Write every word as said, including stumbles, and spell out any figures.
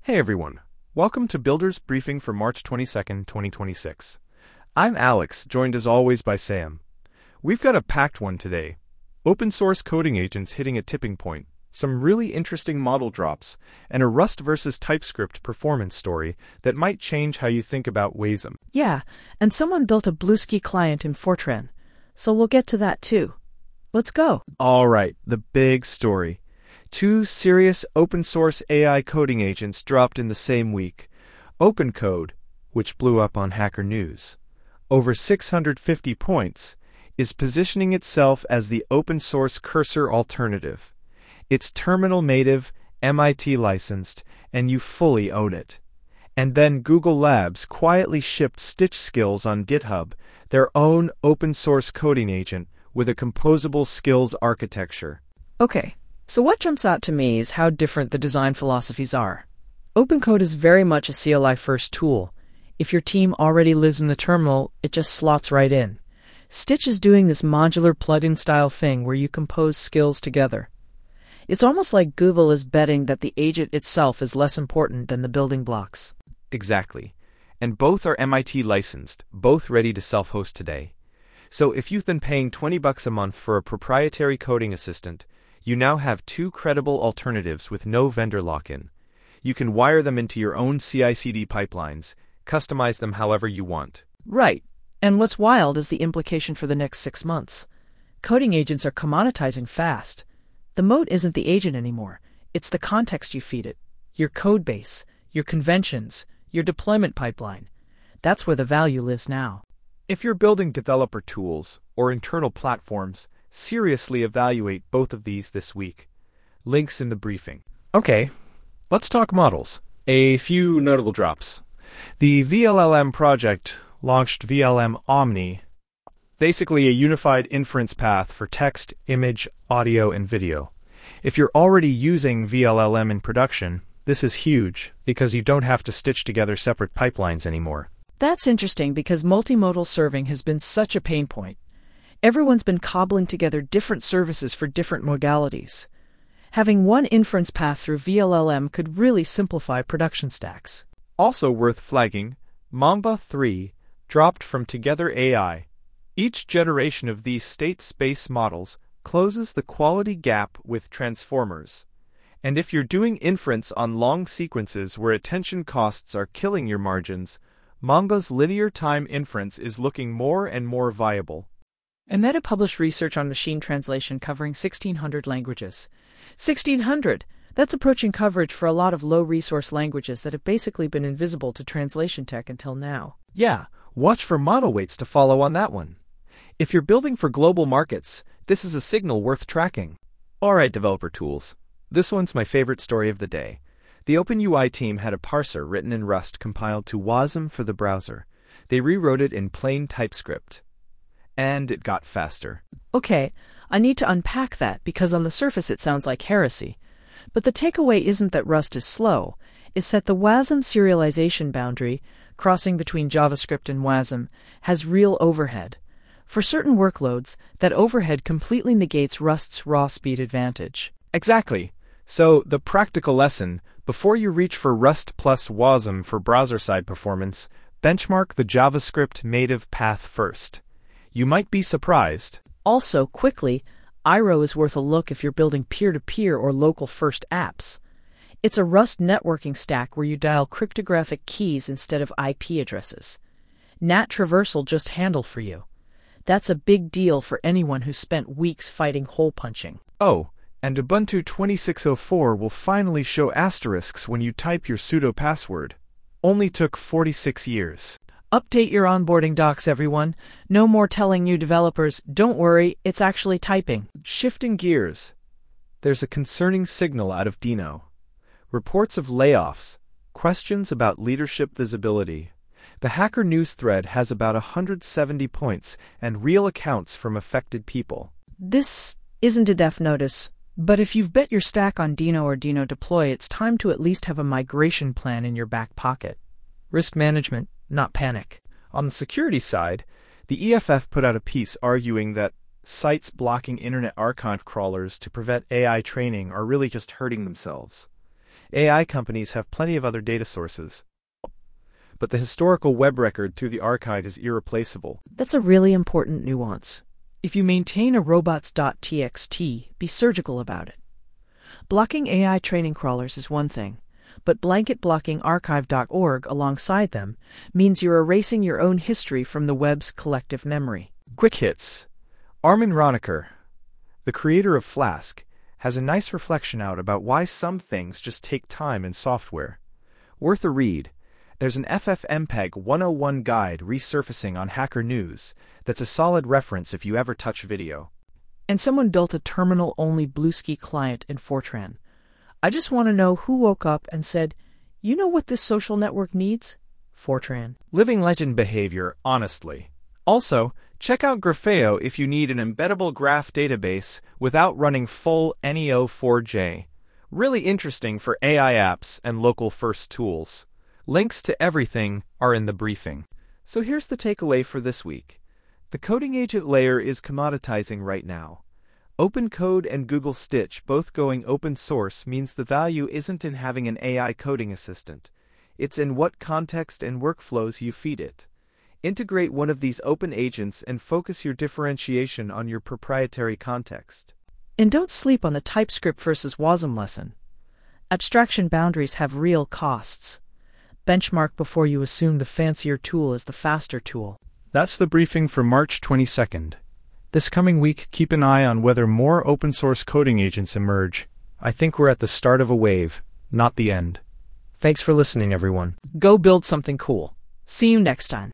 Hey everyone, welcome to Builders Briefing for March twenty-second, twenty twenty-six. I'm Alex, joined as always by Sam. We've got a packed one today. Open source coding agents hitting a tipping point, some really interesting model drops, and a Rust versus TypeScript performance story that might change how you think about WASM. Yeah, and someone built a Bluesky client in Fortran, so we'll get to that too. Let's go. All right, the big story. Two serious open-source A I coding agents dropped in the same week. OpenCode, which blew up on Hacker News, over six hundred fifty points, is positioning itself as the open-source Cursor alternative. It's terminal-native, M I T licensed, and you fully own it. And then Google Labs quietly shipped Stitch Skills on GitHub, their own open-source coding agent with a composable skills architecture. Okay. So what jumps out to me is how different the design philosophies are. OpenCode is very much a C L I-first tool. If your team already lives in the terminal, it just slots right in. Stitch is doing this modular plugin style thing where you compose skills together. It's almost like Google is betting that the agent itself is less important than the building blocks. Exactly. And both are M I T licensed, both ready to self-host today. So if you've been paying twenty bucks a month for a proprietary coding assistant, you now have two credible alternatives with no vendor lock-in. You can wire them into your own C I C D pipelines, customize them however you want. Right. And what's wild is the implication for the next six months. Coding agents are commoditizing fast. The moat isn't the agent anymore. It's the context you feed it, your code base, your conventions, your deployment pipeline. That's where the value lives now. If you're building developer tools or internal platforms, seriously evaluate both of these this week. Links in the briefing. Okay, let's talk models. A few notable drops. The V L L M project launched V L M Omni, basically a unified inference path for text, image, audio, and video. If you're already using V L L M in production, this is huge because you don't have to stitch together separate pipelines anymore. That's interesting because multimodal serving has been such a pain point. Everyone's been cobbling together different services for different modalities. Having one inference path through V L L M could really simplify production stacks. Also worth flagging, Mamba three dropped from Together A I. Each generation of these state space models closes the quality gap with transformers. And if you're doing inference on long sequences where attention costs are killing your margins, Mamba's linear time inference is looking more and more viable. And Meta published research on machine translation covering sixteen hundred languages. sixteen hundred! That's approaching coverage for a lot of low-resource languages that have basically been invisible to translation tech until now. Yeah, watch for model weights to follow on that one. If you're building for global markets, this is a signal worth tracking. Alright, developer tools. This one's my favorite story of the day. The OpenUI team had a parser written in Rust compiled to WASM for the browser. They rewrote it in plain TypeScript. And it got faster. Okay, I need to unpack that because on the surface it sounds like heresy. But the takeaway isn't that Rust is slow. It's that the WASM serialization boundary, crossing between JavaScript and WASM, has real overhead. For certain workloads, that overhead completely negates Rust's raw speed advantage. Exactly. So, the practical lesson, before you reach for Rust plus WASM for browser-side performance, benchmark the JavaScript native path first. You might be surprised. Also, quickly, I R O is worth a look if you're building peer-to-peer or local-first apps. It's a Rust networking stack where you dial cryptographic keys instead of I P addresses. N A T traversal just handle for you. That's a big deal for anyone who spent weeks fighting hole punching. Oh, and Ubuntu twenty-six oh four will finally show asterisks when you type your sudo password. Only took forty-six years. Update your onboarding docs, everyone. No more telling new developers, don't worry, it's actually typing. Shifting gears. There's a concerning signal out of Dino. Reports of layoffs, questions about leadership visibility. The Hacker News thread has about one hundred seventy points and real accounts from affected people. This isn't a death notice, but if you've bet your stack on Dino or Dino Deploy, it's time to at least have a migration plan in your back pocket. Risk management, not panic. On the security side, the E F F put out a piece arguing that sites blocking Internet Archive crawlers to prevent A I training are really just hurting themselves. A I companies have plenty of other data sources, but the historical web record through the archive is irreplaceable. That's a really important nuance. If you maintain a robots dot t x t, be surgical about it. Blocking A I training crawlers is one thing, but blanket blocking archive dot org alongside them means you're erasing your own history from the web's collective memory. Quick hits. Armin Roniker, the creator of Flask, has a nice reflection out about why some things just take time in software. Worth a read. There's an F F M P E G one oh one guide resurfacing on Hacker News that's a solid reference if you ever touch video. And someone built a terminal-only Bluesky client in Fortran. I just want to know who woke up and said, you know what this social network needs? Fortran. Living legend behavior, honestly. Also, check out Grafeo if you need an embeddable graph database without running full N E O four J. Really interesting for A I apps and local-first tools. Links to everything are in the briefing. So here's the takeaway for this week. The coding agent layer is commoditizing right now. OpenCode and Google Stitch both going open source means the value isn't in having an A I coding assistant. It's in what context and workflows you feed it. Integrate one of these open agents and focus your differentiation on your proprietary context. And don't sleep on the TypeScript versus WASM lesson. Abstraction boundaries have real costs. Benchmark before you assume the fancier tool is the faster tool. That's the briefing for March twenty-second. This coming week, keep an eye on whether more open-source coding agents emerge. I think we're at the start of a wave, not the end. Thanks for listening, everyone. Go build something cool. See you next time.